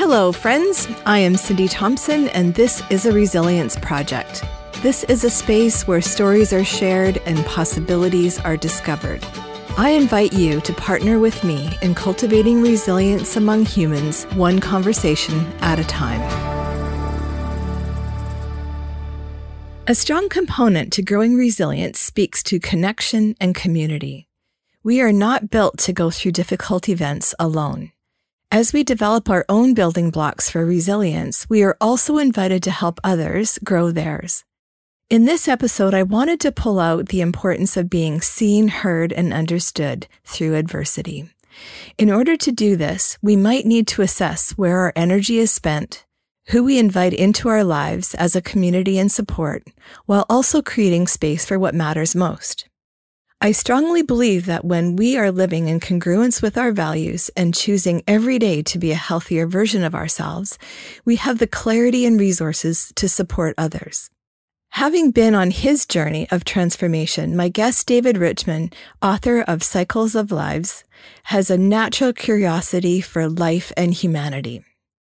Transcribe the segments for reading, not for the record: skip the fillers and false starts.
Hello, friends. I am Cindy Thompson, and this is a Resilience Project. This is a space where stories are shared and possibilities are discovered. I invite you to partner with me in cultivating resilience among humans, one conversation at a time. A strong component to growing resilience speaks to connection and community. We are not built to go through difficult events alone. As we develop our own building blocks for resilience, we are also invited to help others grow theirs. In this episode, I wanted to pull out the importance of being seen, heard, and understood through adversity. In order to do this, we might need to assess where our energy is spent, who we invite into our lives as a community and support, while also creating space for what matters most. I strongly believe that when we are living in congruence with our values and choosing every day to be a healthier version of ourselves, we have the clarity and resources to support others. Having been on his journey of transformation, my guest David Richman, author of Cycles of Lives, has a natural curiosity for life and humanity.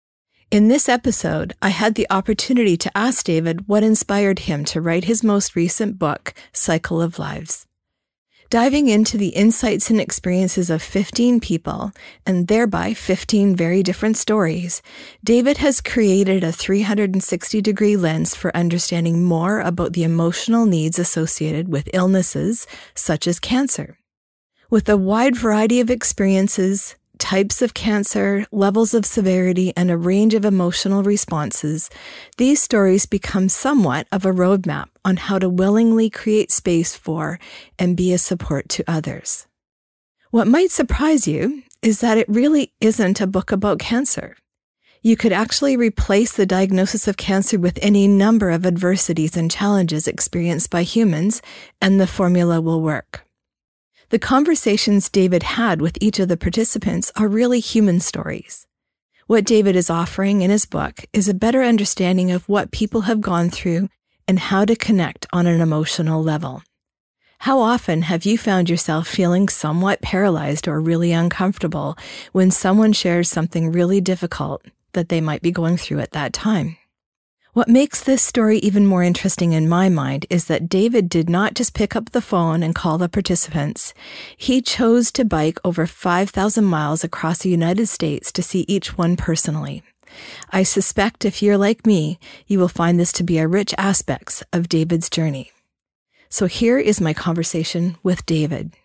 In this episode, I had the opportunity to ask David what inspired him to write his most recent book, Cycle of Lives. Diving into the insights and experiences of 15 people, and thereby 15 very different stories, David has created a 360-degree lens for understanding more about the emotional needs associated with illnesses such as cancer. With a wide variety of experiences, types of cancer, levels of severity, and a range of emotional responses, these stories become somewhat of a roadmap on how to willingly create space for and be a support to others. What might surprise you is that it really isn't a book about cancer. You could actually replace the diagnosis of cancer with any number of adversities and challenges experienced by humans, and the formula will work. The conversations David had with each of the participants are really human stories. What David is offering in his book is a better understanding of what people have gone through and how to connect on an emotional level. How often have you found yourself feeling somewhat paralyzed or really uncomfortable when someone shares something really difficult that they might be going through at that time? What makes this story even more interesting in my mind is that David did not just pick up the phone and call the participants. He chose to bike over 5,000 miles across the United States to see each one personally. I suspect if you're like me, you will find this to be a rich aspect of David's journey. So here is my conversation with David.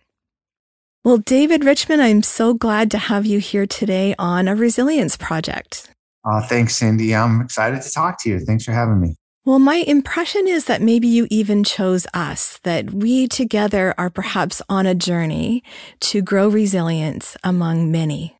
Well, David Richman, I'm so glad to have you here today on a Resilience Project. Thanks, Cindy. I'm excited to talk to you. Thanks for having me. Well, my impression is that maybe you even chose us, that we together are perhaps on a journey to grow resilience among many.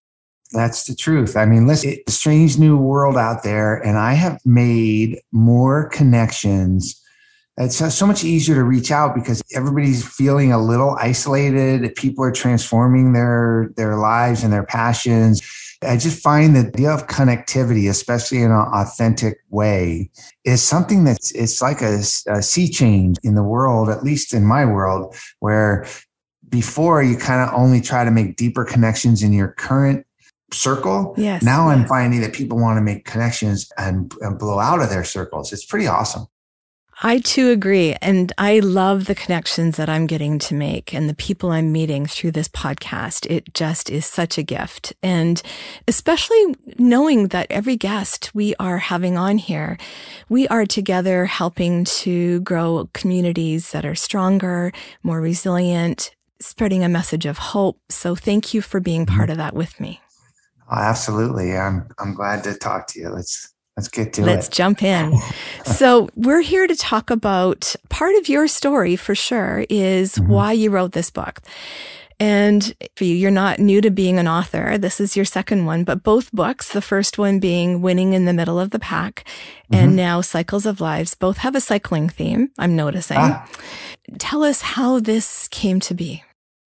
That's the truth. I mean, listen, it's a strange new world out there, and I have made more connections. It's so much easier to reach out because everybody's feeling a little isolated. People are transforming their lives and their passions. I just find that the idea of connectivity, especially in an authentic way, is something it's like a sea change in the world, at least in my world, where before you kind of only try to make deeper connections in your current circle. Yes. Now I'm finding that people want to make connections and blow out of their circles. It's pretty awesome. I too agree. And I love the connections that I'm getting to make and the people I'm meeting through this podcast. It just is such a gift. And especially knowing that every guest we are having on here, we are together helping to grow communities that are stronger, more resilient, spreading a message of hope. So thank you for being part of that with me. Oh, absolutely. I'm glad to talk to you. Let's get to it. Let's jump in. So we're here to talk about part of your story for sure is why you wrote this book. And for you, you're not new to being an author. This is your second one, but both books, the first one being Winning in the Middle of the Pack and now Cycles of Lives, both have a cycling theme, I'm noticing. Tell us how this came to be.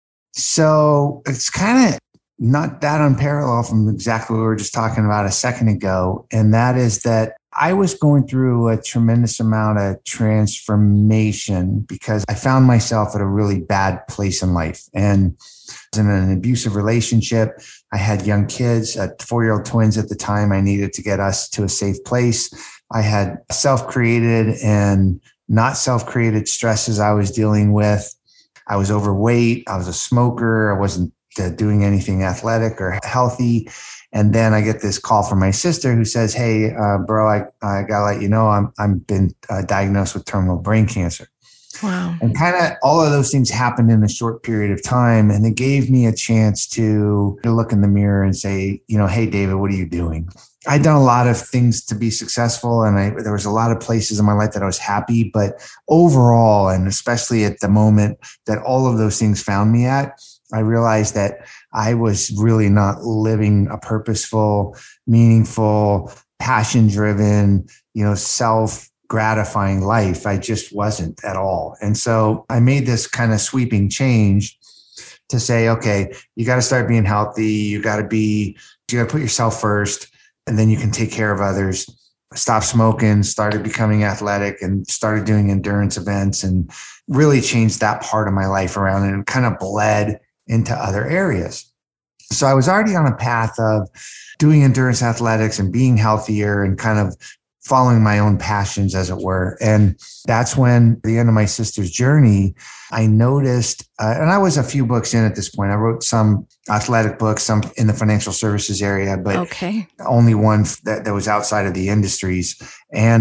So it's kind of not that unparalleled from exactly what we were just talking about a second ago. And that is that I was going through a tremendous amount of transformation because I found myself at a really bad place in life. And I was in an abusive relationship. I had young kids, 4-year-old twins at the time. I needed to get us to a safe place. I had self-created and not self-created stresses I was dealing with. I was overweight. I was a smoker. I wasn't doing anything athletic or healthy. And then I get this call from my sister who says, hey, bro, I got to let you know, I'm been diagnosed with terminal brain cancer. Wow. And kind of all of those things happened in a short period of time. And it gave me a chance to look in the mirror and say, hey, David, what are you doing? I'd done a lot of things to be successful. And there was a lot of places in my life that I was happy. But overall, and especially at the moment that all of those things found me at, I realized that I was really not living a purposeful, meaningful, passion-driven, self-gratifying life. I just wasn't at all. And so I made this kind of sweeping change to say, okay, you got to start being healthy. You got to put yourself first, and then you can take care of others. Stopped smoking, started becoming athletic, and started doing endurance events, and really changed that part of my life around, and kind of bled into other areas. So I was already on a path of doing endurance athletics and being healthier and kind of following my own passions, as it were. And that's when, at the end of my sister's journey, I noticed, and I was a few books in at this point. I wrote some athletic books, some in the financial services area, but only one that was outside of the industries. And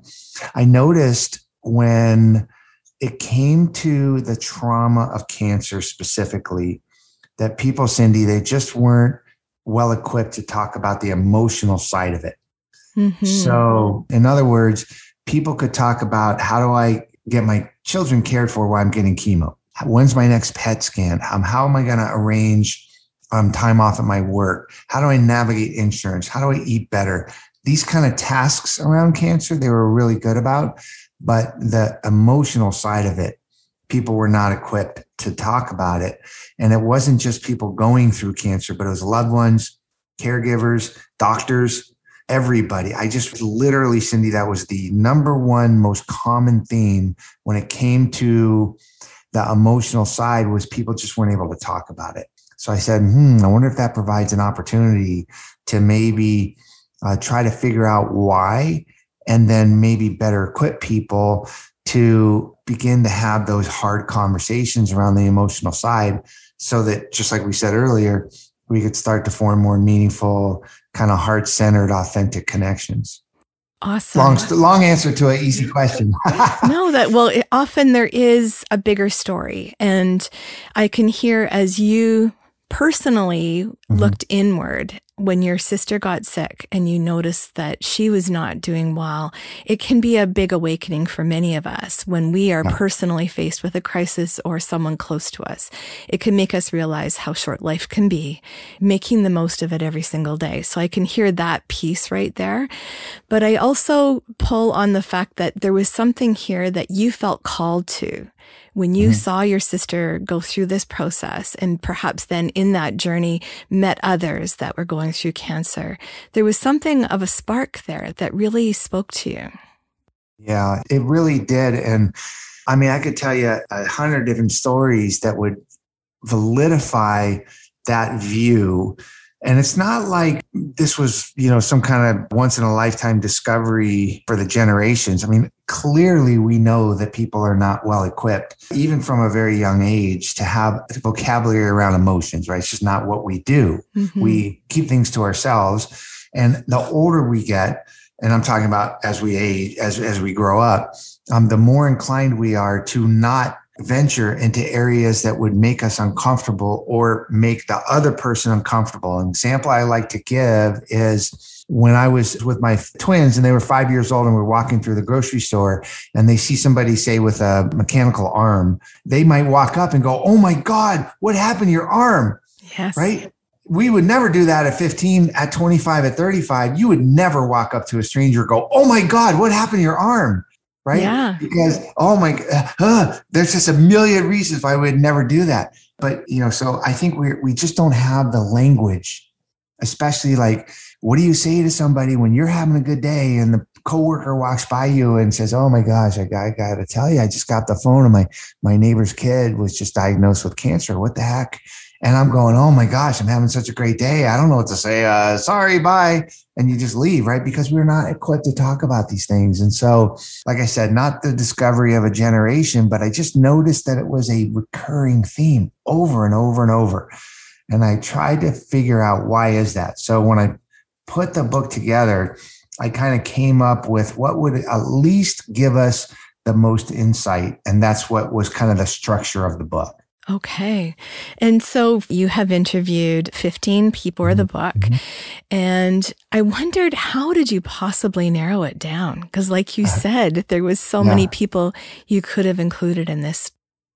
I noticed when it came to the trauma of cancer specifically, that people, Cindy, they just weren't well equipped to talk about the emotional side of it. Mm-hmm. So in other words, people could talk about, how do I get my children cared for while I'm getting chemo? When's my next PET scan? How am I going to arrange time off at my work? How do I navigate insurance? How do I eat better? These kind of tasks around cancer, they were really good about. But the emotional side of it, people were not equipped to talk about it. And it wasn't just people going through cancer, but it was loved ones, caregivers, doctors, everybody. I just literally, Cindy, that was the number one most common theme when it came to the emotional side, was people just weren't able to talk about it. So I said, I wonder if that provides an opportunity to maybe try to figure out why, and then maybe better equip people to begin to have those hard conversations around the emotional side, so that, just like we said earlier, we could start to form more meaningful, kind of heart-centered, authentic connections. Awesome. Long answer to an easy question. No, often there is a bigger story. And I can hear, as you personally looked inward when your sister got sick and you noticed that she was not doing well, it can be a big awakening for many of us when we are personally faced with a crisis or someone close to us. It can make us realize how short life can be, making the most of it every single day. So I can hear that piece right there. But I also pull on the fact that there was something here that you felt called to when you saw your sister go through this process, and perhaps then in that journey met others that were going through cancer. There was something of a spark there that really spoke to you. Yeah, it really did. And I mean, I could tell you 100 different stories that would validify that view. And it's not like this was, some kind of once in a lifetime discovery for the generations. I mean, clearly we know that people are not well equipped, even from a very young age, to have vocabulary around emotions, right? It's just not what we do. We keep things to ourselves. And the older we get, and I'm talking about as we age, as we grow up, the more inclined we are to not venture into areas that would make us uncomfortable or make the other person uncomfortable. An example I like to give is when I was with my twins and they were 5 years old and we're walking through the grocery store and they see somebody, say, with a mechanical arm, they might walk up and go, "Oh my God, what happened to your arm?" Yes. Right? We would never do that at 15, at 25, at 35. You would never walk up to a stranger and go, "Oh my God, what happened to your arm?" Right? Yeah. Because, there's just a million reasons why we'd never do that. But, so I think we just don't have the language, especially like, what do you say to somebody when you're having a good day and the coworker walks by you and says, oh my gosh, I got to tell you, I just got the phone and my neighbor's kid was just diagnosed with cancer. What the heck? And I'm going, oh my gosh, I'm having such a great day. I don't know what to say. Sorry, bye. And you just leave, right? Because we're not equipped to talk about these things. And so, like I said, not the discovery of a generation, but I just noticed that it was a recurring theme over and over and over. And I tried to figure out why is that. So when I put the book together, I kind of came up with what would at least give us the most insight. And that's what was kind of the structure of the book. Okay. And so you have interviewed 15 people for the book. And I wondered, how did you possibly narrow it down? Because like you said, there was so many people you could have included in this.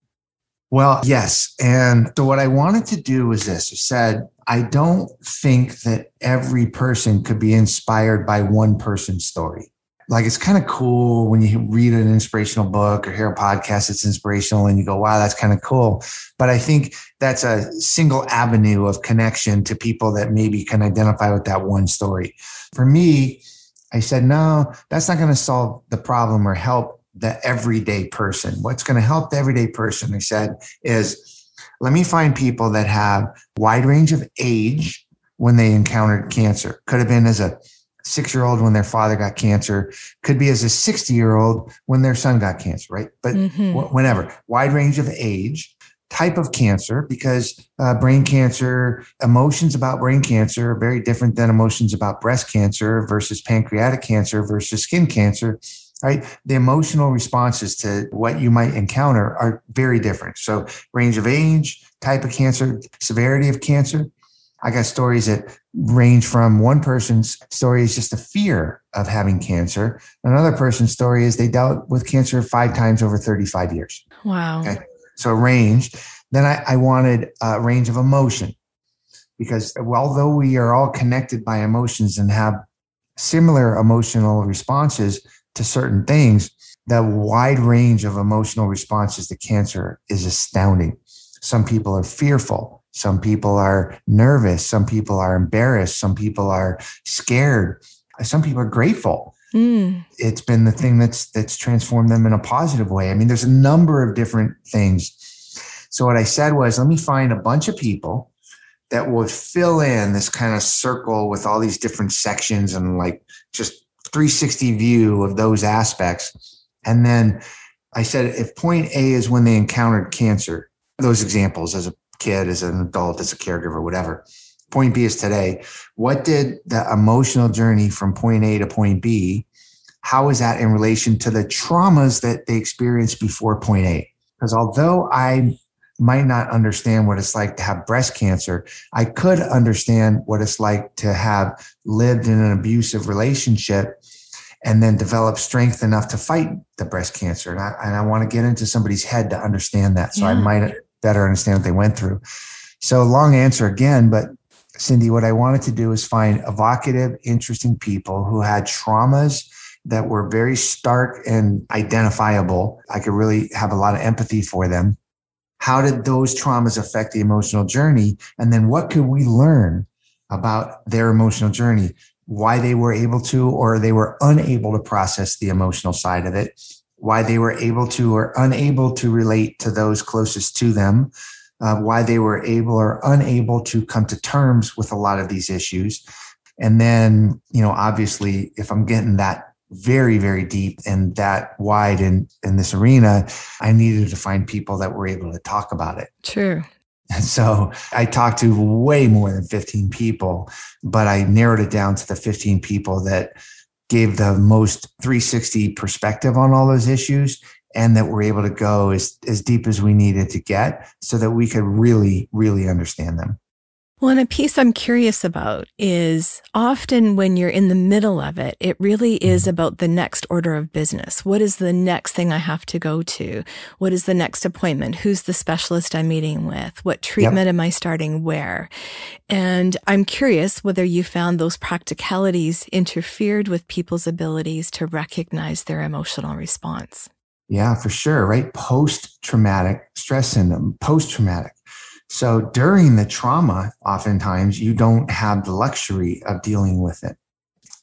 Well, yes. And so what I wanted to do was this. I said, I don't think that every person could be inspired by one person's story. Like, it's kind of cool when you read an inspirational book or hear a podcast that's inspirational and you go, wow, that's kind of cool. But I think that's a single avenue of connection to people that maybe can identify with that one story. For me, I said, no, that's not going to solve the problem or help the everyday person. What's going to help the everyday person, I said, is let me find people that have wide range of age when they encountered cancer. Could have been as a 6-year-old when their father got cancer, could be as a 60-year-old when their son got cancer, right? But whenever, wide range of age, type of cancer, because brain cancer, emotions about brain cancer are very different than emotions about breast cancer versus pancreatic cancer versus skin cancer, right? The emotional responses to what you might encounter are very different. So range of age, type of cancer, severity of cancer. I got stories that range from one person's story is just a fear of having cancer. Another person's story is they dealt with cancer 5 times over 35 years. Wow. Okay. So range. Then I wanted a range of emotion, because although we are all connected by emotions and have similar emotional responses to certain things, the wide range of emotional responses to cancer is astounding. Some people are fearful. Some people are nervous. Some people are embarrassed. Some people are scared. Some people are grateful. It's been the thing that's transformed them in a positive way. I mean, there's a number of different things. So what I said was, let me find a bunch of people that would fill in this kind of circle with all these different sections and like just 360 view of those aspects. And then I said, if point A is when they encountered cancer, those examples as a kid, as an adult, as a caregiver, whatever. Point B is today. What did the emotional journey from point A to point B, how is that in relation to the traumas that they experienced before point A? Because although I might not understand what it's like to have breast cancer, I could understand what it's like to have lived in an abusive relationship and then develop strength enough to fight the breast cancer. And I want to get into somebody's head to understand that. So I might better understand what they went through. So long answer again, but Cindy, what I wanted to do is find evocative, interesting people who had traumas that were very stark and identifiable. I could really have a lot of empathy for them. How did those traumas affect the emotional journey? And then what could we learn about their emotional journey? Why they were able to, or they were unable to process the emotional side of it, why they were able to or unable to relate to those closest to them, why they were able or unable to come to terms with a lot of these issues. And then, obviously, if I'm getting that very, very deep and that wide in this arena, I needed to find people that were able to talk about it. True. And so I talked to way more than 15 people, but I narrowed it down to the 15 people that gave the most 360 perspective on all those issues, and that we're able to go as deep as we needed to get so that we could really, really understand them. Well, and a piece I'm curious about is often when you're in the middle of it, it really is about the next order of business. What is the next thing I have to go to? What is the next appointment? Who's the specialist I'm meeting with? What treatment am I starting where? And I'm curious whether you found those practicalities interfered with people's abilities to recognize their emotional response. Yeah, for sure, right? Post-traumatic stress syndrome, post-traumatic. So during the trauma, oftentimes you don't have the luxury of dealing with it.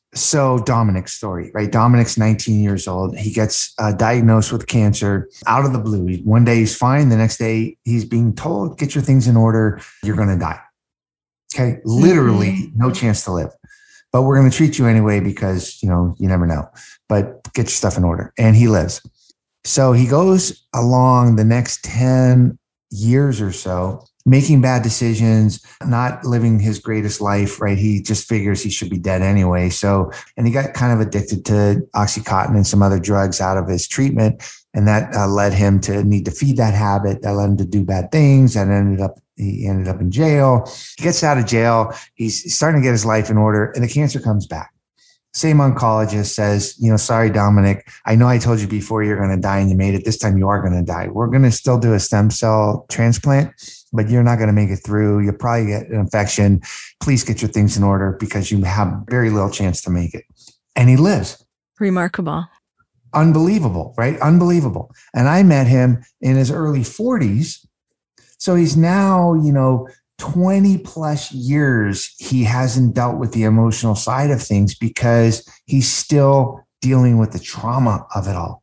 So Dominic's story, right? Dominic's 19 years old. He gets diagnosed with cancer out of the blue. One day he's fine. The next day he's being told, get your things in order. You're going to die. Okay. Literally no chance to live, but we're going to treat you anyway because, you never know, but get your stuff in order. And he lives. So he goes along the next 10 years or so, making bad decisions, not living his greatest life, right? He just figures he should be dead anyway. So, and he got kind of addicted to Oxycontin and some other drugs out of his treatment. And that led him to need to feed that habit. That led him to do bad things. And he ended up in jail. He gets out of jail. He's starting to get his life in order and the cancer comes back. Same oncologist says, sorry, Dominic, I know I told you before you're going to die and you made it. This time you are going to die. We're going to still do a stem cell transplant, but you're not going to make it through. You'll probably get an infection. Please get your things in order because you have very little chance to make it. And he lives. Remarkable. Unbelievable, right? Unbelievable. And I met him in his early 40s. So he's now, 20 plus years, he hasn't dealt with the emotional side of things because he's still dealing with the trauma of it all,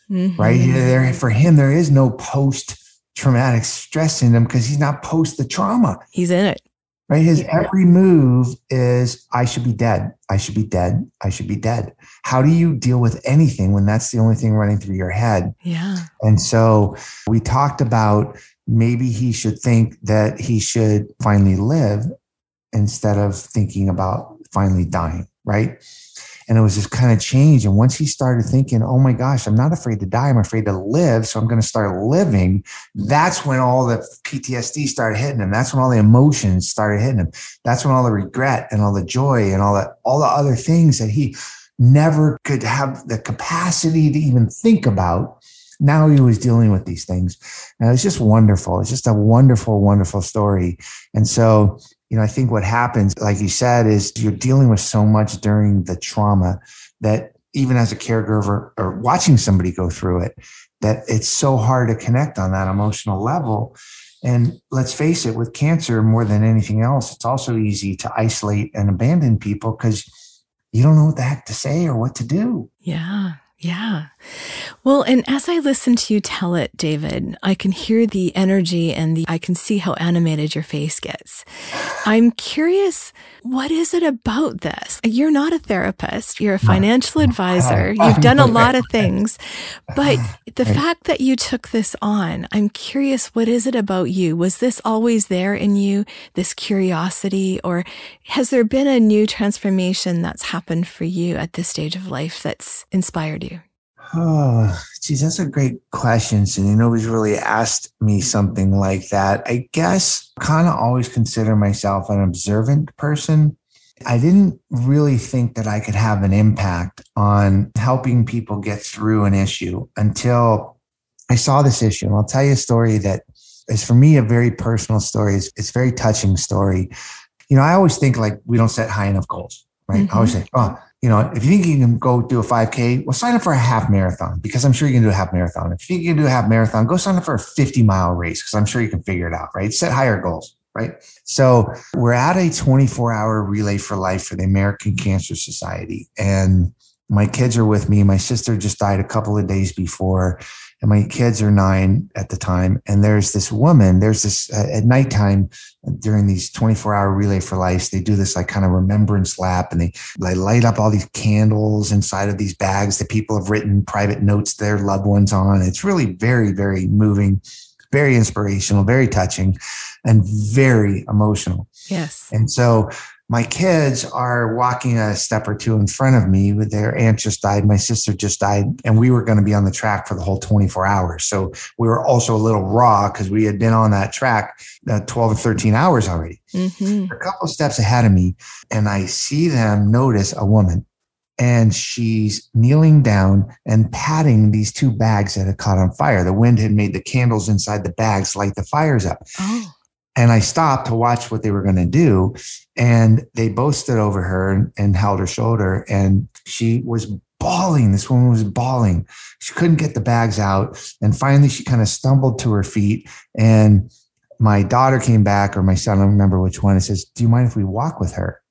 right? For him, there is no post-traumatic stress syndrome because he's not post the trauma. He's in it. Right? His every move is, I should be dead. I should be dead. I should be dead. How do you deal with anything when that's the only thing running through your head? Yeah. And so we talked about maybe he should think that he should finally live instead of thinking about finally dying, right? And it was this kind of change. And once he started thinking, oh my gosh, I'm not afraid to die, I'm afraid to live, so I'm going to start living. That's when all the PTSD started hitting him. That's when all the emotions started hitting him. That's when all the regret and all the joy and all the other things that he never could have the capacity to even think about. Now he was dealing with these things. And it was just wonderful. It's just a wonderful, wonderful story. And so, I think what happens, like you said, is you're dealing with so much during the trauma that even as a caregiver or watching somebody go through it, that it's so hard to connect on that emotional level. And let's face it, with cancer, more than anything else, it's also easy to isolate and abandon people because you don't know what the heck to say or what to do. Yeah. Yeah. Well, and as I listen to you tell it, David, I can hear the energy and I can see how animated your face gets. I'm curious, what is it about this? You're not a therapist. You're a financial advisor. You've done a lot of things, but the fact that you took this on, I'm curious, what is it about you? Was this always there in you, this curiosity, or has there been a new transformation that's happened for you at this stage of life that's inspired you? Oh, geez, that's a great question. So nobody's really asked me something like that. I guess kind of always consider myself an observant person. I didn't really think that I could have an impact on helping people get through an issue until I saw this issue. And I'll tell you a story that is for me a very personal story. It's a very touching story. I always think like we don't set high enough goals, right? I always say, if you think you can go do a 5K, well, sign up for a half marathon because I'm sure you can do a half marathon. If you think you can do a half marathon, go sign up for a 50-mile race because I'm sure you can figure it out, right? Set higher goals, right? So we're at a 24-hour Relay for Life for the American Cancer Society. And my kids are with me. My sister just died a couple of days before, and my kids are 9 at the time. And there's this woman, at nighttime during these 24-hour Relay for Life, they do this like kind of remembrance lap, and they light up all these candles inside of these bags that people have written private notes to their loved ones on. It's really very, very moving, very inspirational, very touching, and very emotional. Yes. And so my kids are walking a step or two in front of me. Their aunt just died. My sister just died. And we were going to be on the track for the whole 24 hours. So we were also a little raw because we had been on that track 12 or 13 hours already. Mm-hmm. A couple of steps ahead of me. And I see them notice a woman. And she's kneeling down and patting these 2 bags that had caught on fire. The wind had made the candles inside the bags light the fires up. Oh. And I stopped to watch what they were going to do. And they both stood over her and held her shoulder. And she was bawling. This woman was bawling. She couldn't get the bags out. And finally, she kind of stumbled to her feet. And my daughter came back, or my son, I don't remember which one. It says, do you mind if we walk with her?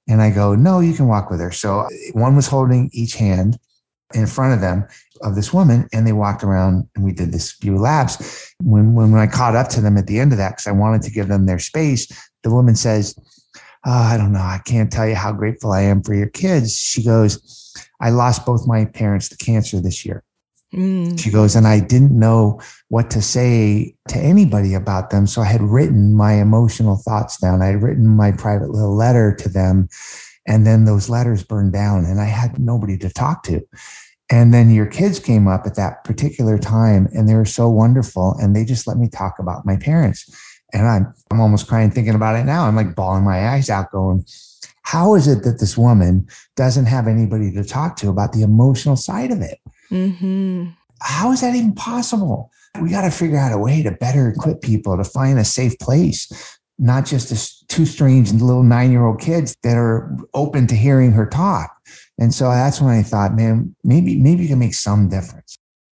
And I go, no, you can walk with her. So one was holding each hand in front of them of this woman, and they walked around and we did this few laps. When I caught up to them at the end of that, because I wanted to give them their space, the woman says, I don't know, I can't tell you how grateful I am for your kids. She goes, I lost both my parents to cancer this year. She goes, and I didn't know what to say to anybody about them. So I had written my emotional thoughts down. I had written my private little letter to them. And then those letters burned down and I had nobody to talk to. And then your kids came up at that particular time and they were so wonderful. And they just let me talk about my parents. And I'm almost crying thinking about it now. I'm like bawling my eyes out going, how is it that this woman doesn't have anybody to talk to about the emotional side of it? Mm-hmm. How is that even possible? We got to figure out a way to better equip people to find a safe place, not just two strange little 9-year-old kids that are open to hearing her talk. And so that's when I thought, man, maybe you can make some difference.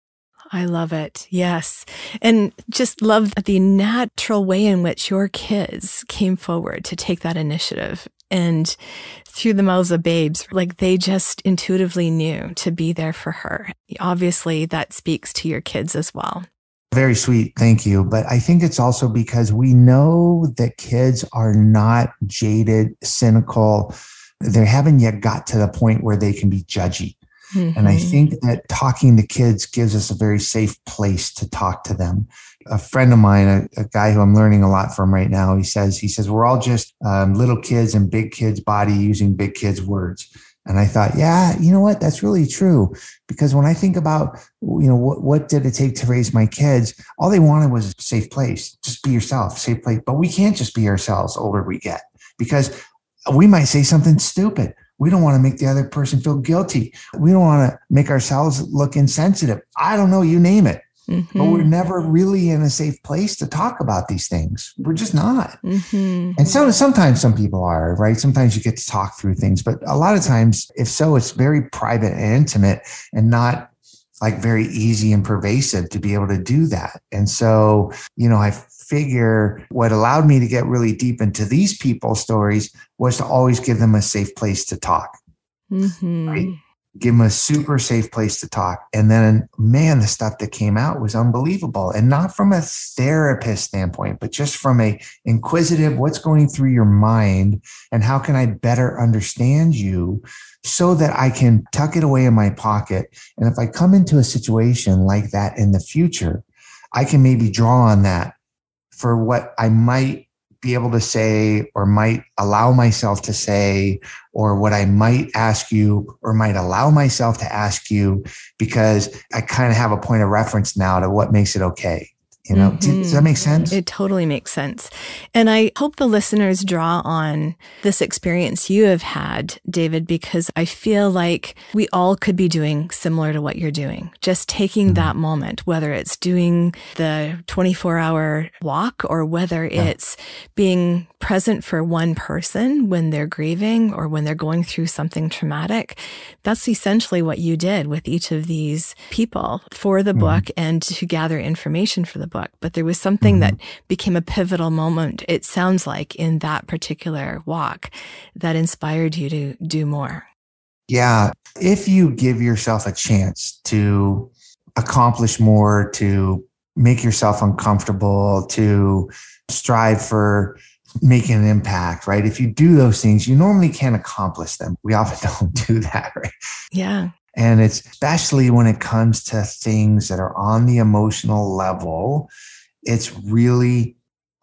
I love it. Yes. And just love the natural way in which your kids came forward to take that initiative. And through the mouths of babes, like they just intuitively knew to be there for her. Obviously, that speaks to your kids as well. Very sweet. Thank you. But I think it's also because we know that kids are not jaded, cynical. They haven't yet got to the point where they can be judgy. Mm-hmm. And I think that talking to kids gives us a very safe place to talk to them. A friend of mine, a guy who I'm learning a lot from right now, he says, we're all just little kids in big kids' body using big kids' words. And I thought, yeah, you know what? That's really true. Because when I think about, what did it take to raise my kids? All they wanted was a safe place. Just be yourself, safe place. But we can't just be ourselves the older we get, because we might say something stupid. We don't want to make the other person feel guilty. We don't want to make ourselves look insensitive. I don't know, you name it. Mm-hmm. But we're never really in a safe place to talk about these things. We're just not. Mm-hmm. And so sometimes some people are, right? Sometimes you get to talk through things, but a lot of times, if so, it's very private and intimate and not like very easy and pervasive to be able to do that. And so, I figure what allowed me to get really deep into these people's stories was to always give them a safe place to talk. Mm-hmm. Right? Give them a super safe place to talk. And then, man, the stuff that came out was unbelievable. And not from a therapist standpoint, but just from a inquisitive, what's going through your mind and how can I better understand you so that I can tuck it away in my pocket. And if I come into a situation like that in the future, I can maybe draw on that for what I might be able to say or might allow myself to say, or what I might ask you or might allow myself to ask you, because I kind of have a point of reference now to what makes it okay. Does that make sense? It totally makes sense. And I hope the listeners draw on this experience you have had, David, because I feel like we all could be doing similar to what you're doing. Just taking that moment, whether it's doing the 24-hour walk or whether it's being present for one person when they're grieving or when they're going through something traumatic. That's essentially what you did with each of these people for the book and to gather information for the book. But there was something that became a pivotal moment, it sounds like, in that particular walk that inspired you to do more. Yeah. If you give yourself a chance to accomplish more, to make yourself uncomfortable, to strive for making an impact, right? If you do those things, you normally can't accomplish them. We often don't do that, right? Yeah. And it's especially when it comes to things that are on the emotional level, it's really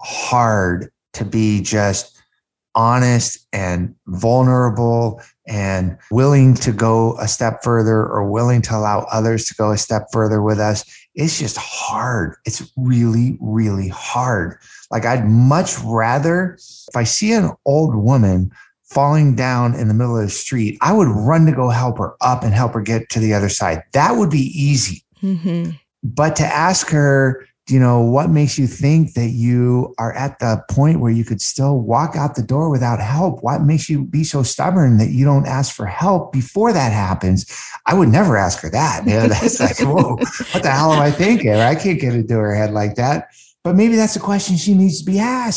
hard to be just honest and vulnerable and willing to go a step further or willing to allow others to go a step further with us. It's just hard. It's really, really hard. Like I'd much rather, if I see an old woman falling down in the middle of the street, I would run to go help her up and help her get to the other side. That would be easy. Mm-hmm. But to ask her, what makes you think that you are at the point where you could still walk out the door without help? What makes you be so stubborn that you don't ask for help before that happens? I would never ask her that. That's like, whoa, what the hell am I thinking? I can't get into her head like that. But maybe that's a question she needs to be asked.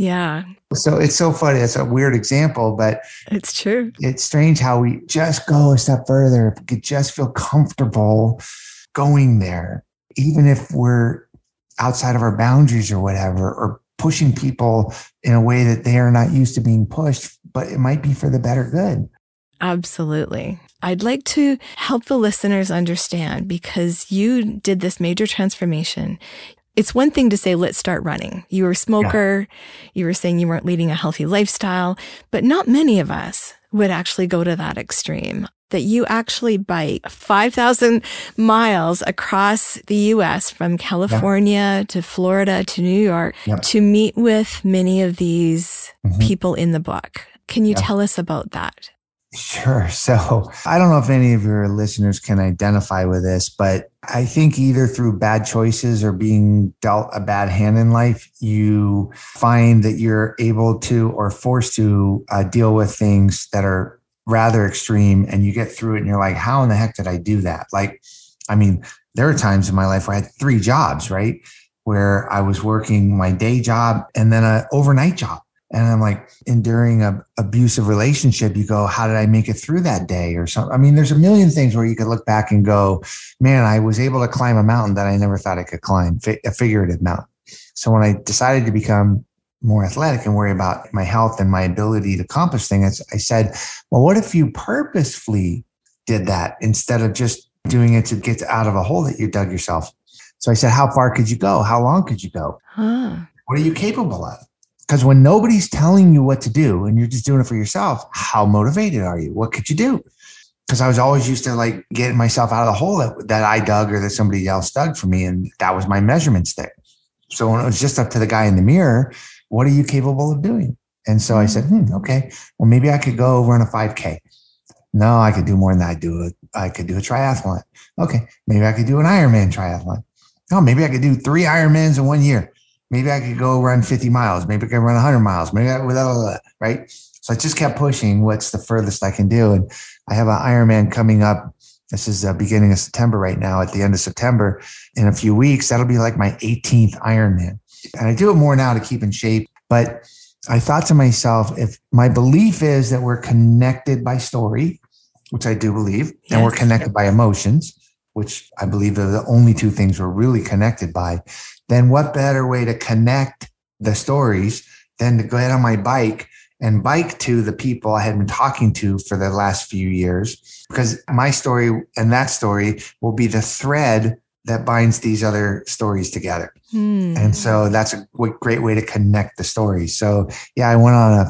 Yeah, So it's so funny. It's a weird example, but it's true. it's strange how we just go a step further. If we could just feel comfortable going there, even if we're outside of our boundaries or whatever, or pushing people in a way that they are not used to being pushed, but it might be for the better good. Absolutely. I'd like to help the listeners understand, because you did this major transformation. It's one thing to say, let's start running. You were a smoker. Yeah. You were saying you weren't leading a healthy lifestyle, but not many of us would actually go to that extreme. That you actually bike 5,000 miles across the U.S. from California to Florida to New York to meet with many of these people in the book. Can you tell us about that? Sure. So I don't know if any of your listeners can identify with this, but I think either through bad choices or being dealt a bad hand in life, you find that you're able to or forced to deal with things that are rather extreme, and you get through it and you're like, how in the heck did I do that? Like, I mean, there are times in my life where I had 3 jobs, right? Where I was working my day job and then an overnight job. And I'm like, enduring an abusive relationship, you go, how did I make it through that day or something? I mean, there's a million things where you could look back and go, man, I was able to climb a mountain that I never thought I could climb, a figurative mountain. So when I decided to become more athletic and worry about my health and my ability to accomplish things, I said, well, what if you purposefully did that instead of just doing it to get out of a hole that you dug yourself? So I said, how far could you go? How long could you go? What are you capable of? Because when nobody's telling you what to do and you're just doing it for yourself, how motivated are you? What could you do? Because I was always used to like getting myself out of the hole that I dug or that somebody else dug for me. And that was my measurement stick. So when it was just up to the guy in the mirror, what are you capable of doing? And so I said, okay, well, maybe I could go run a 5K. No, I could do more than that. I could do a triathlon. Okay, maybe I could do an Ironman triathlon. Oh, maybe I could do 3 Ironmans in 1 year. Maybe I could go run 50 miles. Maybe I could run 100 miles. Maybe right? So I just kept pushing what's the furthest I can do. And I have an Ironman coming up. This is the beginning of September right now. At the end of September, in a few weeks, that'll be like my 18th Ironman. And I do it more now to keep in shape. But I thought to myself, if my belief is that we're connected by story, which I do believe, and we're connected by emotions, which I believe are the only 2 things we're really connected by, then what better way to connect the stories than to go ahead on my bike and bike to the people I had been talking to for the last few years? Because my story and that story will be the thread that binds these other stories together. And so that's a great way to connect the stories. So yeah, I went on a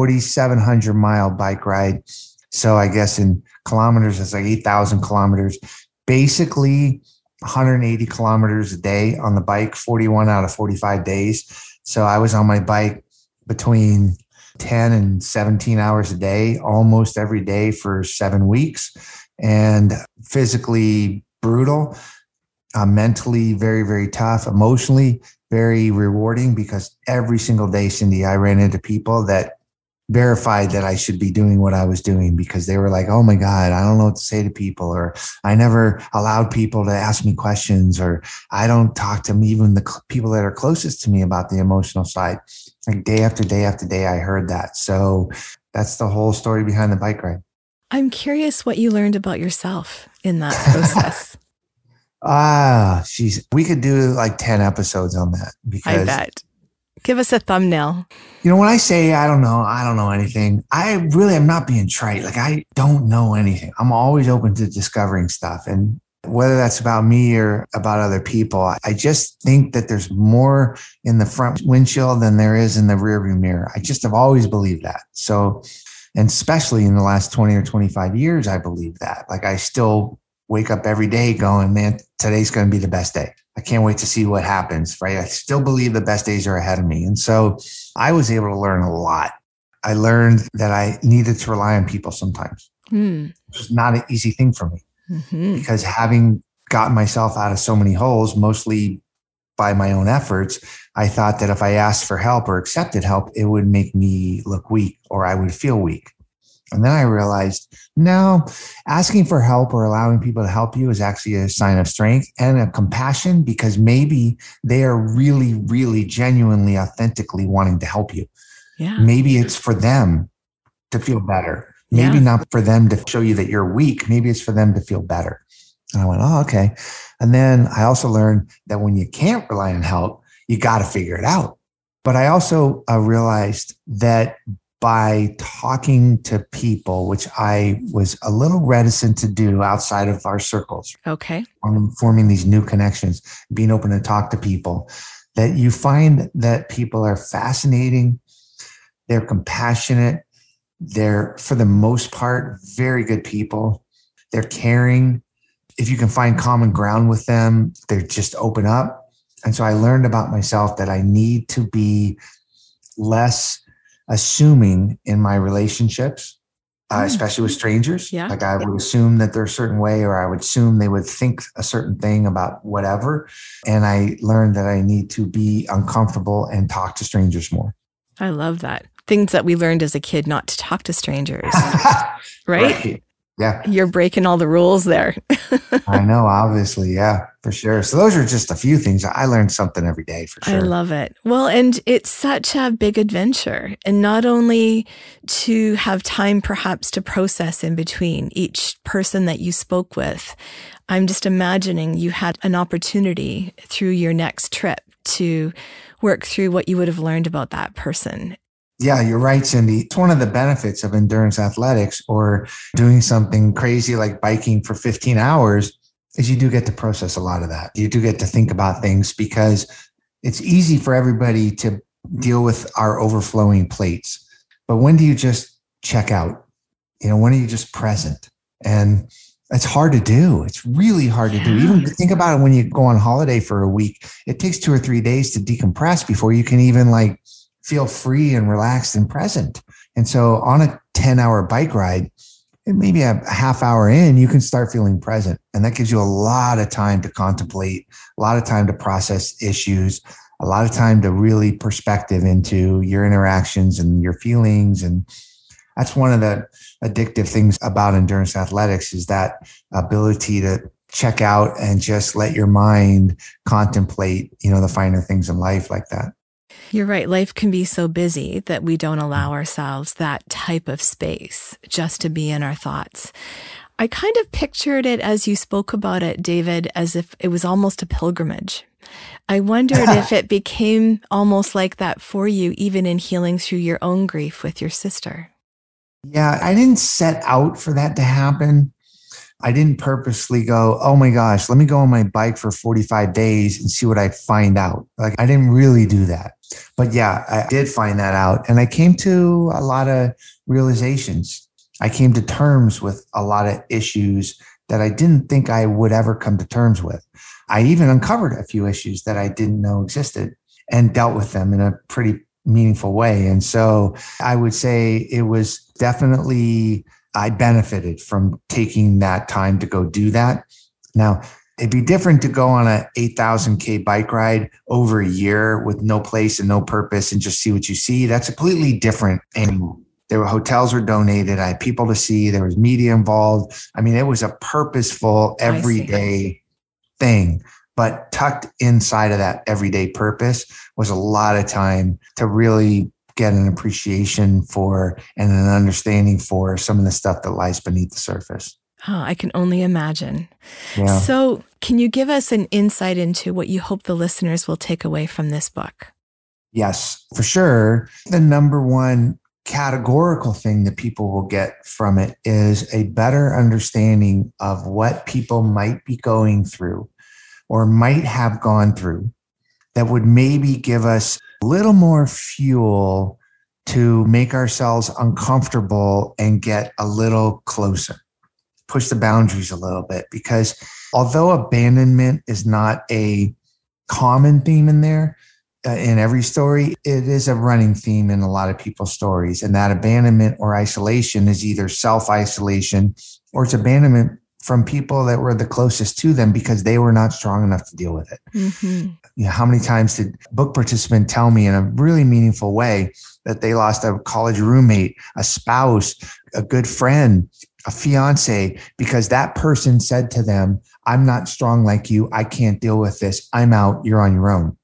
4,700 mile bike ride. So I guess in kilometers, it's like 8,000 kilometers, basically 180 kilometers a day on the bike, 41 out of 45 days. So I was on my bike between 10 and 17 hours a day, almost every day for 7 weeks, and physically brutal, mentally very, very tough, emotionally very rewarding, because every single day, Cindy, I ran into people that verified that I should be doing what I was doing, because they were like, oh my God, I don't know what to say to people, or I never allowed people to ask me questions, or I don't talk to even the people that are closest to me about the emotional side. Like day after day after day, I heard that. So that's the whole story behind the bike ride. I'm curious what you learned about yourself in that process. We could do like 10 episodes on that, because I bet. Give us a thumbnail. You know, when I say I don't know anything, I really am not being trite. Like, I don't know anything. I'm always open to discovering stuff. And whether that's about me or about other people, I just think that there's more in the front windshield than there is in the rearview mirror. I just have always believed that. So, and especially in the last 20 or 25 years, I believe that. Like, I still wake up every day going, man, today's going to be the best day. I can't wait to see what happens, right? I still believe the best days are ahead of me. And so I was able to learn a lot. I learned that I needed to rely on people sometimes. It was not an easy thing for me, because having gotten myself out of so many holes, mostly by my own efforts, I thought that if I asked for help or accepted help, it would make me look weak, or I would feel weak. And then I realized, no, asking for help or allowing people to help you is actually a sign of strength and a compassion, because maybe they are really, really genuinely, authentically wanting to help you. Yeah. Maybe it's for them to feel better. Maybe Yeah. not for them to show you that you're weak. Maybe it's for them to feel better. And I went, oh, okay. And then I also learned that when you can't rely on help, you got to figure it out. But I also realized that by talking to people, which I was a little reticent to do outside of our circles, Okay. forming these new connections, being open to talk to people, that you find that people are fascinating, they're compassionate, they're, for the most part, very good people, they're caring. If you can find common ground with them, they're just open up. And so I learned about myself that I need to be less assuming in my relationships, especially with strangers. Yeah. Like I would assume that they're a certain way, or I would assume they would think a certain thing about whatever. And I learned that I need to be uncomfortable and talk to strangers more. I love that. Things that we learned as a kid not to talk to strangers, right? Yeah. You're breaking all the rules there. I know, obviously. Yeah, for sure. So those are just a few things. I learned something every day, for sure. I love it. Well, and it's such a big adventure. And not only to have time perhaps to process in between each person that you spoke with, I'm just imagining you had an opportunity through your next trip to work through what you would have learned about that person. Yeah, you're right, Cindy. It's one of the benefits of endurance athletics or doing something crazy like biking for 15 hours is you do get to process a lot of that. You do get to think about things, because it's easy for everybody to deal with our overflowing plates. But when do you just check out? When are you just present? And it's hard to do. It's really hard to do. Even think about it when you go on holiday for a week. It takes 2 or 3 days to decompress before you can even feel free and relaxed and present. And so on a 10-hour bike ride, and maybe a half hour in, you can start feeling present. And that gives you a lot of time to contemplate, a lot of time to process issues, a lot of time to really perspective into your interactions and your feelings. And that's one of the addictive things about endurance athletics, is that ability to check out and just let your mind contemplate, the finer things in life like that. You're right. Life can be so busy that we don't allow ourselves that type of space just to be in our thoughts. I kind of pictured it as you spoke about it, David, as if it was almost a pilgrimage. I wondered if it became almost like that for you, even in healing through your own grief with your sister. Yeah, I didn't set out for that to happen. I didn't purposely go, oh my gosh, let me go on my bike for 45 days and see what I find out. I didn't really do that. But yeah, I did find that out. And I came to a lot of realizations. I came to terms with a lot of issues that I didn't think I would ever come to terms with. I even uncovered a few issues that I didn't know existed and dealt with them in a pretty meaningful way. And so I would say it was definitely, I benefited from taking that time to go do that. Now, it'd be different to go on a 8,000K bike ride over a year with no place and no purpose and just see what you see. That's a completely different animal. There were hotels were donated. I had people to see. There was media involved. I mean, it was a purposeful, everyday thing. But tucked inside of that everyday purpose was a lot of time to really get an appreciation for and an understanding for some of the stuff that lies beneath the surface. Oh, I can only imagine. Yeah. So can you give us an insight into what you hope the listeners will take away from this book? Yes, for sure. The number one categorical thing that people will get from it is a better understanding of what people might be going through or might have gone through that would maybe give us a little more fuel to make ourselves uncomfortable and get a little closer, push the boundaries a little bit. Because although abandonment is not a common theme in there, in every story, it is a running theme in a lot of people's stories. And that abandonment or isolation is either self-isolation or it's abandonment from people that were the closest to them because they were not strong enough to deal with it. Mm-hmm. How many times did a book participant tell me in a really meaningful way that they lost a college roommate, a spouse, a good friend, a fiance, because that person said to them, I'm not strong like you. I can't deal with this. I'm out. You're on your own.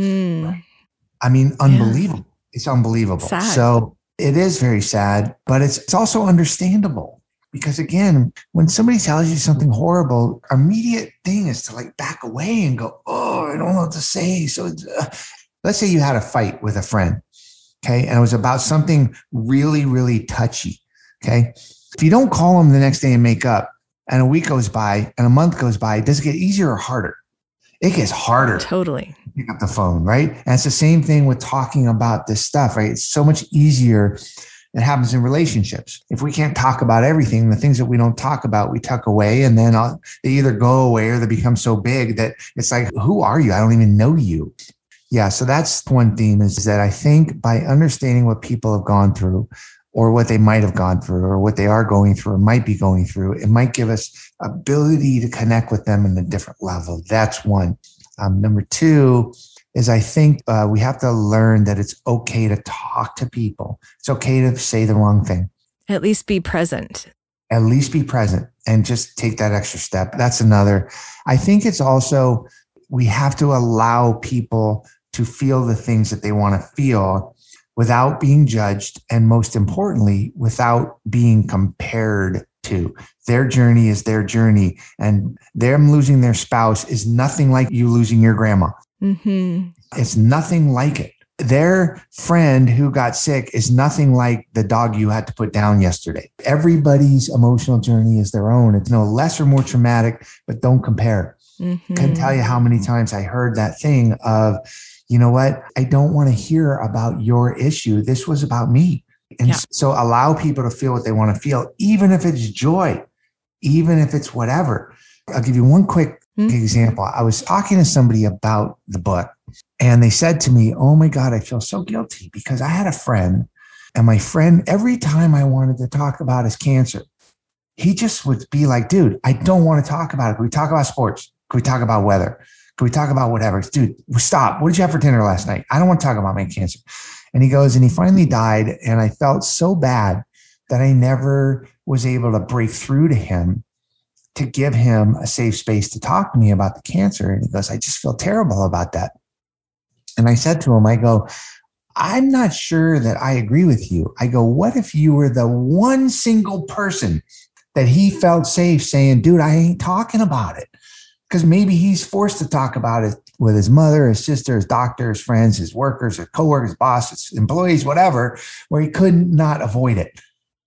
I mean, unbelievable. Yeah. It's unbelievable. Sad. So it is very sad, but it's also understandable because again, when somebody tells you something horrible, our immediate thing is to like back away and go, oh, I don't know what to say. So let's say you had a fight with a friend. Okay. And it was about something really, really touchy. Okay. If you don't call them the next day and make up and a week goes by and a month goes by, does it get easier or harder? It gets harder. Totally. Pick up the phone, right? And it's the same thing with talking about this stuff, right? It's so much easier. It happens in relationships. If we can't talk about everything, the things that we don't talk about, we tuck away and then they either go away or they become so big that it's like, who are you? I don't even know you. Yeah. So that's one theme is that I think by understanding what people have gone through or what they might have gone through or what they are going through or might be going through, it might give us ability to connect with them in a different level. That's one. Number two is I think we have to learn that it's okay to talk to people. It's okay to say the wrong thing. At least be present. At least be present and just take that extra step. That's another. I think it's also, we have to allow people to feel the things that they want to feel without being judged. And most importantly, without being compared to. Their journey is their journey. And them losing their spouse is nothing like you losing your grandma. Mm-hmm. It's nothing like it. Their friend who got sick is nothing like the dog you had to put down yesterday. Everybody's emotional journey is their own. It's no less or more traumatic, but don't compare. Mm-hmm. Can't tell you how many times I heard that thing of, you know what? I don't want to hear about your issue. This was about me. And so allow people to feel what they want to feel, even if it's joy, even if it's whatever. I'll give you one quick example. I was talking to somebody about the book and they said to me, oh my God, I feel so guilty because I had a friend and my friend, every time I wanted to talk about his cancer, he just would be like, dude, I don't want to talk about it. Can we talk about sports? Can we talk about weather? Can we talk about whatever? Dude, stop. What did you have for dinner last night? I don't want to talk about my cancer. And he goes, and he finally died. And I felt so bad that I never was able to break through to him to give him a safe space to talk to me about the cancer. And he goes, I just feel terrible about that. And I said to him, I go, I'm not sure that I agree with you. I go, what if you were the one single person that he felt safe saying, dude, I ain't talking about it? Because maybe he's forced to talk about it with his mother, his sister, his doctor, his friends, his workers, his coworkers, his boss, his employees, whatever, where he could not avoid it.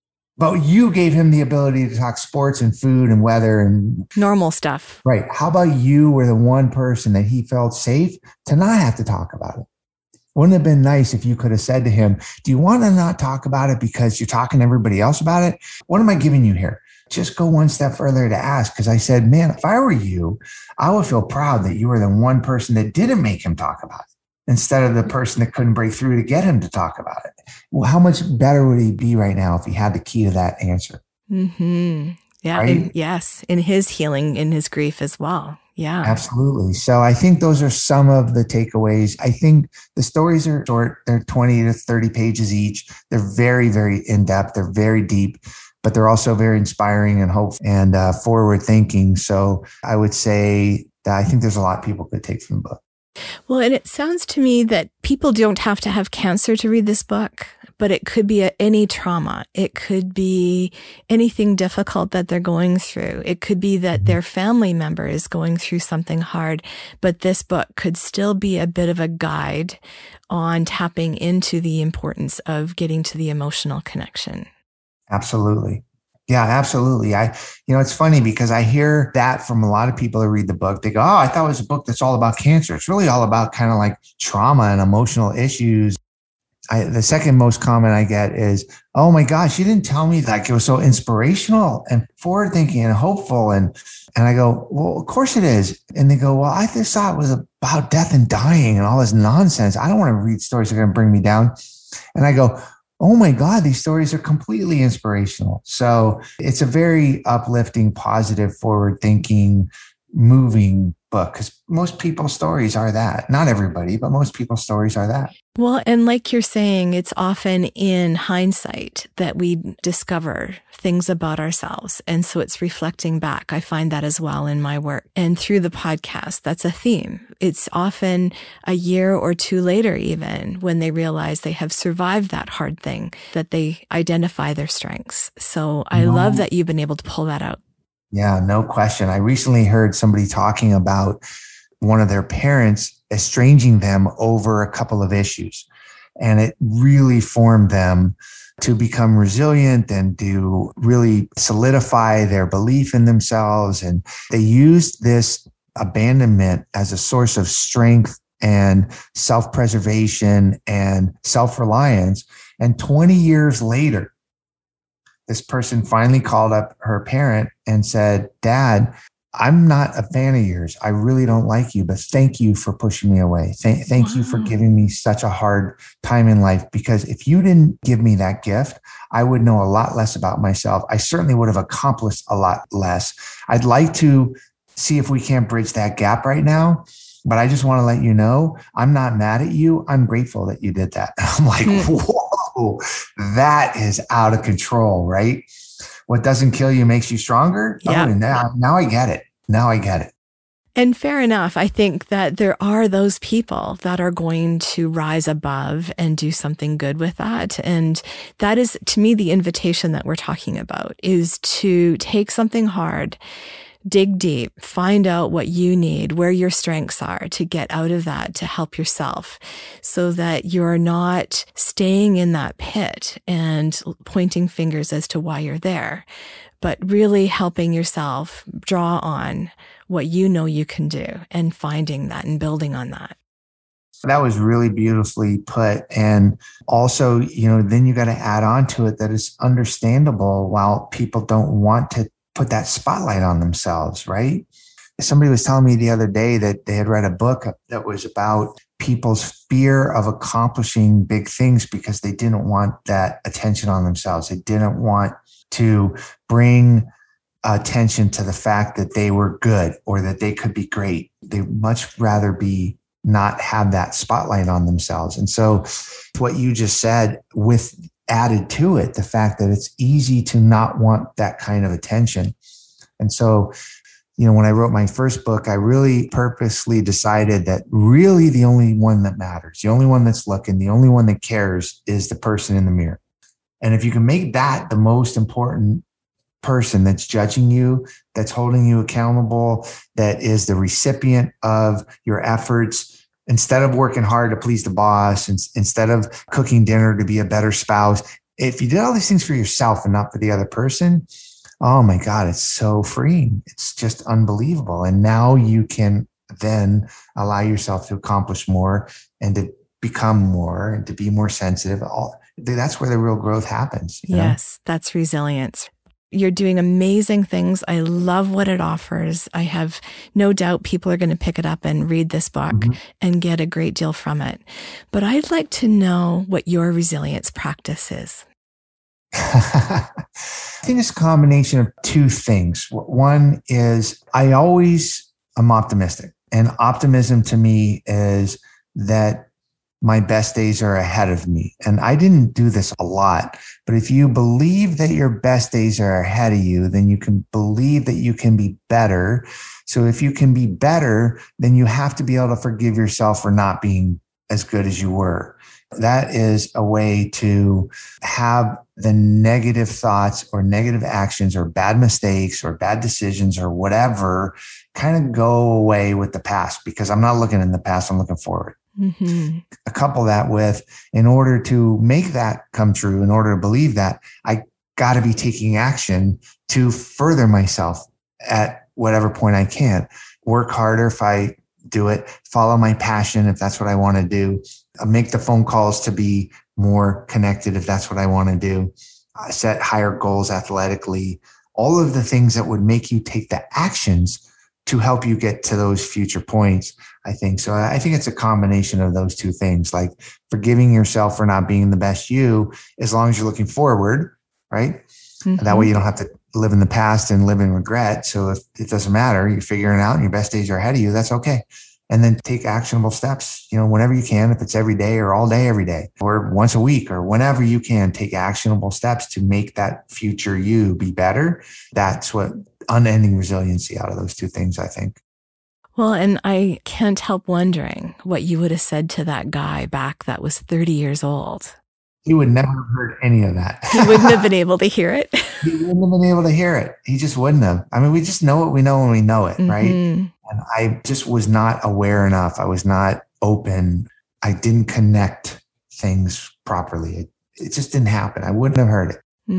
But you gave him the ability to talk sports and food and weather and normal stuff. Right. How about you were the one person that he felt safe to not have to talk about it? Wouldn't it have been nice if you could have said to him, do you want to not talk about it because you're talking to everybody else about it? What am I giving you here? Just go one step further to ask. Because I said, man, if I were you, I would feel proud that you were the one person that didn't make him talk about it instead of the person that couldn't break through to get him to talk about it. Well, how much better would he be right now if he had the key to that answer? Mm-hmm. Yeah. Right? Yes. In his healing, in his grief as well. Yeah. Absolutely. So I think those are some of the takeaways. I think the stories are short. They're 20 to 30 pages each. They're very, very in-depth. They're very deep, but they're also very inspiring and hopeful and forward thinking. So I would say that I think there's a lot people could take from the book. Well, and it sounds to me that people don't have to have cancer to read this book, but it could be any trauma. It could be anything difficult that they're going through. It could be that their family member is going through something hard, but this book could still be a bit of a guide on tapping into the importance of getting to the emotional connection. Absolutely. Yeah, absolutely. It's funny because I hear that from a lot of people who read the book. They go, oh, I thought it was a book that's all about cancer. It's really all about kind of like trauma and emotional issues. The second most comment I get is, oh my gosh, you didn't tell me that it was so inspirational and forward thinking and hopeful. And I go, well, of course it is. And they go, well, I just thought it was about death and dying and all this nonsense. I don't want to read stories that are going to bring me down. And I go, oh my God, these stories are completely inspirational. So it's a very uplifting, positive, forward thinking, moving book because most people's stories are that. Not everybody, but most people's stories are that. Well, and like you're saying, it's often in hindsight that we discover things about ourselves. And so it's reflecting back. I find that as well in my work. And through the podcast, that's a theme. It's often a year or two later, even when they realize they have survived that hard thing, that they identify their strengths. So I love that you've been able to pull that out. Yeah, no question. I recently heard somebody talking about one of their parents estranging them over a couple of issues. And it really formed them to become resilient and to really solidify their belief in themselves. And they used this abandonment as a source of strength and self-preservation and self-reliance. And 20 years later, this person finally called up her parent and said, "Dad, I'm not a fan of yours. I really don't like you, but thank you for pushing me away. Thank you for giving me such a hard time in life, because if you didn't give me that gift, I would know a lot less about myself. I certainly would have accomplished a lot less. I'd like to see if we can't bridge that gap right now, but I just want to let you know, I'm not mad at you. I'm grateful that you did that." I'm like, whoa, that is out of control, right? What doesn't kill you makes you stronger. Yeah. Oh, now I get it. Now I get it. And fair enough. I think that there are those people that are going to rise above and do something good with that. And that is, to me, the invitation that we're talking about, is to take something hard, dig deep, find out what you need, where your strengths are, to get out of that, to help yourself, so that you're not staying in that pit and pointing fingers as to why you're there, but really helping yourself draw on what you know you can do and finding that and building on that. That was really beautifully put. And also, then you got to add on to it that it's understandable while people don't want to put that spotlight on themselves, right? Somebody was telling me the other day that they had read a book that was about people's fear of accomplishing big things because they didn't want that attention on themselves. They didn't want to bring attention to the fact that they were good or that they could be great. They much rather not have that spotlight on themselves. And so what you just said, with added to it, the fact that it's easy to not want that kind of attention. And so, when I wrote my first book, I really purposely decided that really the only one that matters, the only one that's looking, the only one that cares is the person in the mirror. And if you can make that the most important person that's judging you, that's holding you accountable, that is the recipient of your efforts, instead of working hard to please the boss, instead of cooking dinner to be a better spouse, if you did all these things for yourself and not for the other person, oh my God, it's so freeing. It's just unbelievable. And now you can then allow yourself to accomplish more and to become more and to be more sensitive. That's where the real growth happens. Yes, that's resilience. You're doing amazing things. I love what it offers. I have no doubt people are going to pick it up and read this book and get a great deal from it. But I'd like to know what your resilience practice is. I think it's a combination of two things. One is I always am optimistic. And optimism to me is that my best days are ahead of me. And I didn't do this a lot, but if you believe that your best days are ahead of you, then you can believe that you can be better. So if you can be better, then you have to be able to forgive yourself for not being as good as you were. That is a way to have the negative thoughts or negative actions or bad mistakes or bad decisions or whatever kind of go away with the past, because I'm not looking in the past, I'm looking forward. Mm-hmm. Couple that with, in order to make that come true, in order to believe that, I got to be taking action to further myself at whatever point I can. Work harder if I do it, follow my passion if that's what I want to do, make the phone calls to be more connected if that's what I want to do, set higher goals athletically, all of the things that would make you take the actions to help you get to those future points, I think. So I think it's a combination of those two things, like forgiving yourself for not being the best you, as long as you're looking forward, right? Mm-hmm. And that way you don't have to live in the past and live in regret. So if it doesn't matter, you're figuring it out and your best days are ahead of you, that's okay. And then take actionable steps, whenever you can, if it's every day or all day, every day, or once a week, or whenever you can, take actionable steps to make that future you be better. That's what unending resiliency out of those two things, I think. Well, and I can't help wondering what you would have said to that guy back that was 30 years old. He would never have heard any of that. He wouldn't have been able to hear it. He wouldn't have been able to hear it. He just wouldn't have. I mean, we just know what we know when we know it, right? And I just was not aware enough. I was not open. I didn't connect things properly. It just didn't happen. I wouldn't have heard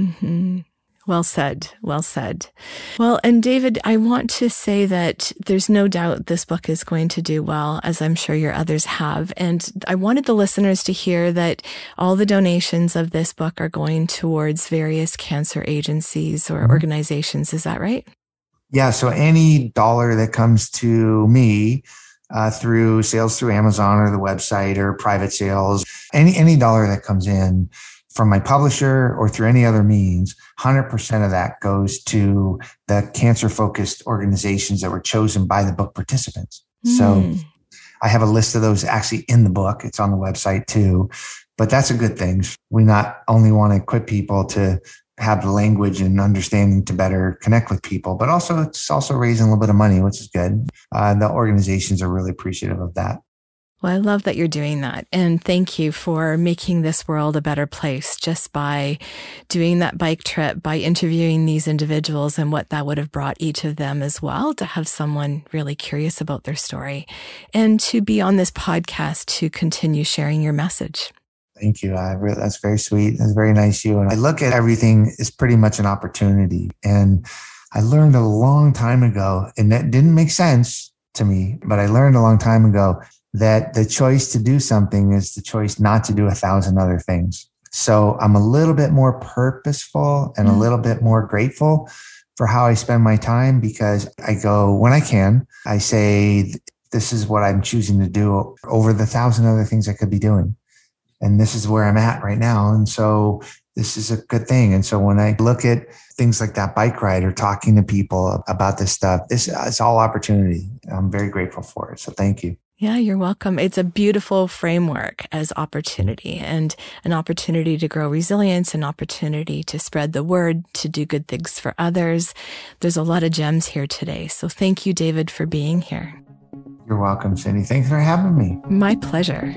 it. Well said. Well said. Well, and David, I want to say that there's no doubt this book is going to do well, as I'm sure your others have. And I wanted the listeners to hear that all the donations of this book are going towards various cancer agencies or organizations. Is that right? Yeah. So any dollar that comes to me through sales through Amazon or the website or private sales, any dollar that comes in from my publisher or through any other means, 100% of that goes to the cancer-focused organizations that were chosen by the book participants. So I have a list of those actually in the book. It's on the website too, but that's a good thing. We not only want to equip people to have the language and understanding to better connect with people, but also it's also raising a little bit of money, which is good. The organizations are really appreciative of that. Well, I love that you're doing that. And thank you for making this world a better place just by doing that bike trip, by interviewing these individuals and what that would have brought each of them as well, to have someone really curious about their story and to be on this podcast to continue sharing your message. Thank you. That's very sweet. That's very nice of you. And I look at everything as pretty much an opportunity. And I learned a long time ago, and that didn't make sense to me, but I learned a long time ago that the choice to do something is the choice not to do 1,000 other things. So I'm a little bit more purposeful and a little bit more grateful for how I spend my time, because I go, when I can, I say, this is what I'm choosing to do over the 1,000 other things I could be doing. And this is where I'm at right now. And so this is a good thing. And so when I look at things like that bike ride or talking to people about this stuff, it's all opportunity. I'm very grateful for it. So thank you. Yeah, you're welcome. It's a beautiful framework as opportunity, and an opportunity to grow resilience, an opportunity to spread the word, to do good things for others. There's a lot of gems here today. So thank you, David, for being here. You're welcome, Cindy. Thanks for having me. My pleasure.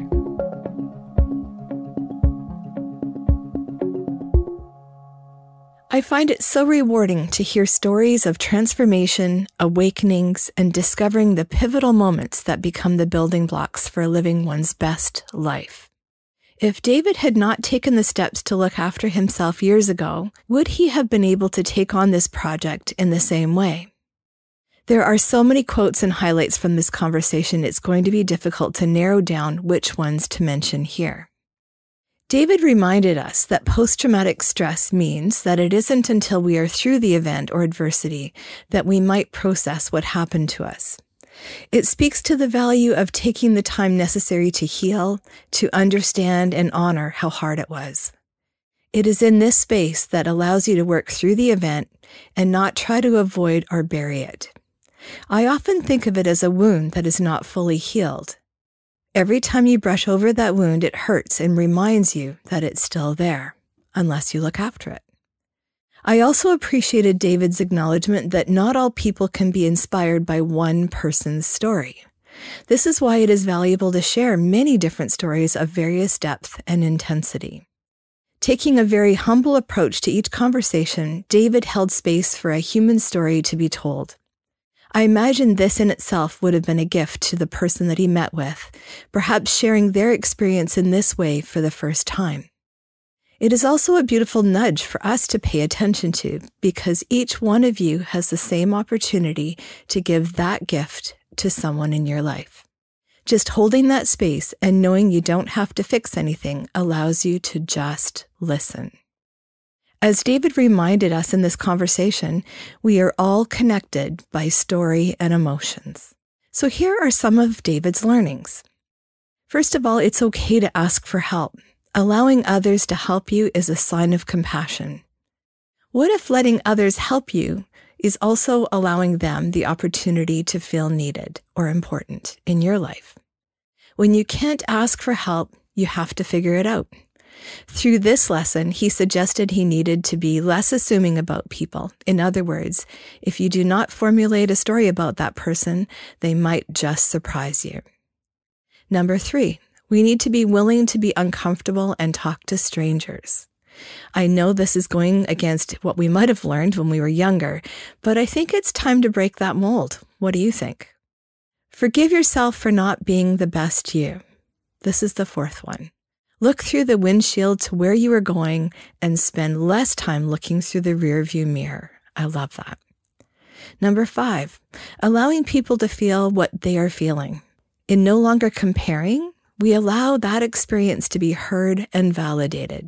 I find it so rewarding to hear stories of transformation, awakenings, and discovering the pivotal moments that become the building blocks for living one's best life. If David had not taken the steps to look after himself years ago, would he have been able to take on this project in the same way? There are so many quotes and highlights from this conversation, it's going to be difficult to narrow down which ones to mention here. David reminded us that post-traumatic stress means that it isn't until we are through the event or adversity that we might process what happened to us. It speaks to the value of taking the time necessary to heal, to understand and honor how hard it was. It is in this space that allows you to work through the event and not try to avoid or bury it. I often think of it as a wound that is not fully healed. Every time you brush over that wound, it hurts and reminds you that it's still there, unless you look after it. I also appreciated David's acknowledgement that not all people can be inspired by one person's story. This is why it is valuable to share many different stories of various depth and intensity. Taking a very humble approach to each conversation, David held space for a human story to be told. I imagine this in itself would have been a gift to the person that he met with, perhaps sharing their experience in this way for the first time. It is also a beautiful nudge for us to pay attention to, because each one of you has the same opportunity to give that gift to someone in your life. Just holding that space and knowing you don't have to fix anything allows you to just listen. As David reminded us in this conversation, we are all connected by story and emotions. So here are some of David's learnings. First of all, it's okay to ask for help. Allowing others to help you is a sign of compassion. What if letting others help you is also allowing them the opportunity to feel needed or important in your life? When you can't ask for help, you have to figure it out. Through this lesson, he suggested he needed to be less assuming about people. In other words, if you do not formulate a story about that person, they might just surprise you. Number 3, we need to be willing to be uncomfortable and talk to strangers. I know this is going against what we might have learned when we were younger, but I think it's time to break that mold. What do you think? Forgive yourself for not being the best you. This is the 4th one. Look through the windshield to where you are going and spend less time looking through the rearview mirror. I love that. Number 5, allowing people to feel what they are feeling. In no longer comparing, we allow that experience to be heard and validated.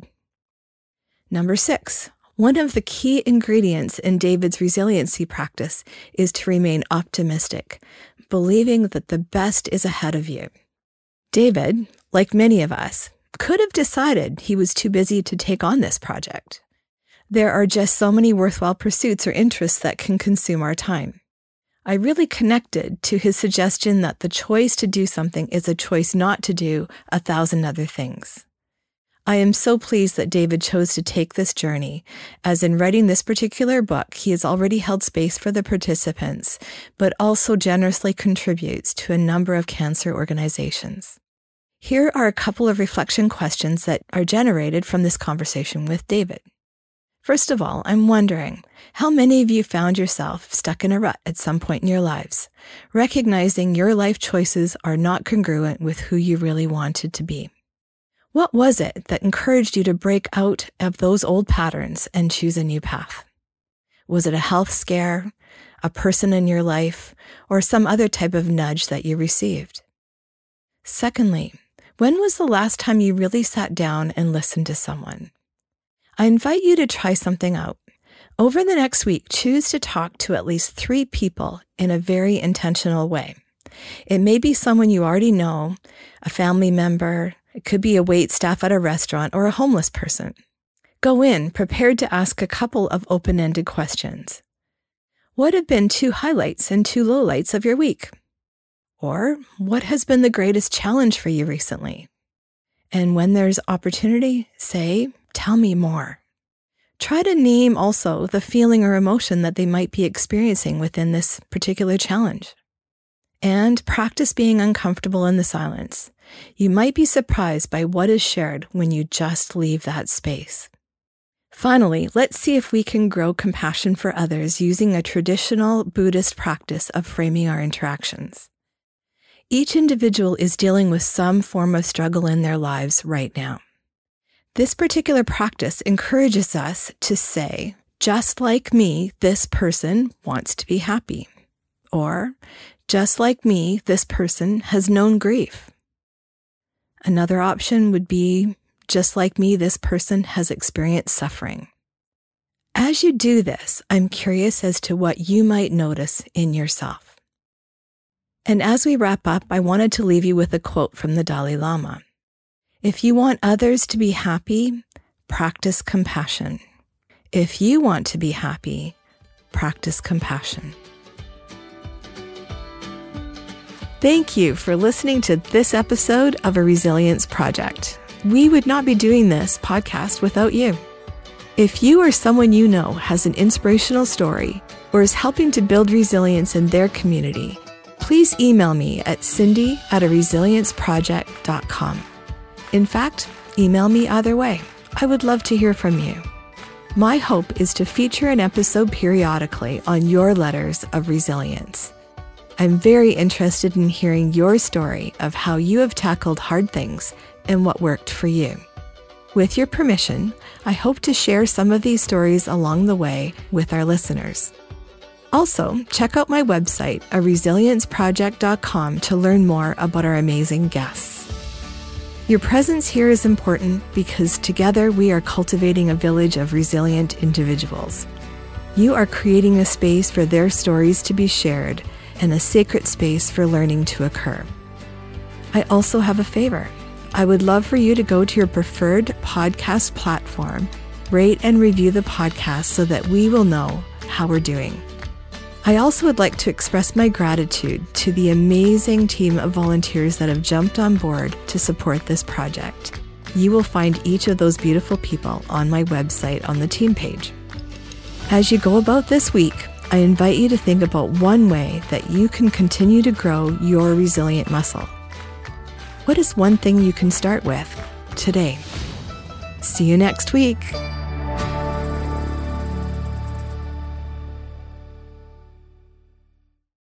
Number 6, one of the key ingredients in David's resiliency practice is to remain optimistic, believing that the best is ahead of you. David, like many of us, could have decided he was too busy to take on this project. There are just so many worthwhile pursuits or interests that can consume our time. I really connected to his suggestion that the choice to do something is a choice not to do 1,000 other things. I am so pleased that David chose to take this journey, as in writing this particular book, he has already held space for the participants, but also generously contributes to a number of cancer organizations. Here are a couple of reflection questions that are generated from this conversation with David. First of all, I'm wondering, how many of you found yourself stuck in a rut at some point in your lives, recognizing your life choices are not congruent with who you really wanted to be? What was it that encouraged you to break out of those old patterns and choose a new path? Was it a health scare, a person in your life, or some other type of nudge that you received? Secondly, when was the last time you really sat down and listened to someone? I invite you to try something out. Over the next week, choose to talk to at least 3 people in a very intentional way. It may be someone you already know, a family member. It could be a waitstaff at a restaurant or a homeless person. Go in prepared to ask a couple of open-ended questions. What have been 2 highlights and 2 lowlights of your week? Or what has been the greatest challenge for you recently? And when there's opportunity, say, tell me more. Try to name also the feeling or emotion that they might be experiencing within this particular challenge. And practice being uncomfortable in the silence. You might be surprised by what is shared when you just leave that space. Finally, let's see if we can grow compassion for others using a traditional Buddhist practice of framing our interactions. Each individual is dealing with some form of struggle in their lives right now. This particular practice encourages us to say, just like me, this person wants to be happy. Or, just like me, this person has known grief. Another option would be, just like me, this person has experienced suffering. As you do this, I'm curious as to what you might notice in yourself. And as we wrap up, I wanted to leave you with a quote from the Dalai Lama. If you want others to be happy, practice compassion. If you want to be happy, practice compassion. Thank you for listening to this episode of A Resilience Project. We would not be doing this podcast without you. If you or someone you know has an inspirational story or is helping to build resilience in their community, please email me at cindy@aresilienceproject.com. In fact, email me either way. I would love to hear from you. My hope is to feature an episode periodically on your letters of resilience. I'm very interested in hearing your story of how you have tackled hard things and what worked for you. With your permission, I hope to share some of these stories along the way with our listeners. Also, check out my website, aresilienceproject.com, to learn more about our amazing guests. Your presence here is important because together we are cultivating a village of resilient individuals. You are creating a space for their stories to be shared and a sacred space for learning to occur. I also have a favor. I would love for you to go to your preferred podcast platform rate and review the podcast so that we will know how we're doing. I also would like to express my gratitude to the amazing team of volunteers that have jumped on board to support this project. You will find each of those beautiful people on my website on the team page. As you go about this week, I invite you to think about one way that you can continue to grow your resilient muscle. What is one thing you can start with today? See you next week.